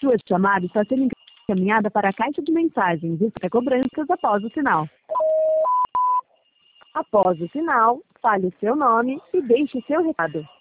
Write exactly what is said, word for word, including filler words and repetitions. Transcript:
Sua chamada está sendo encaminhada para a caixa de mensagens e cobranças após o sinal. Após o sinal, fale o seu nome e deixe seu recado.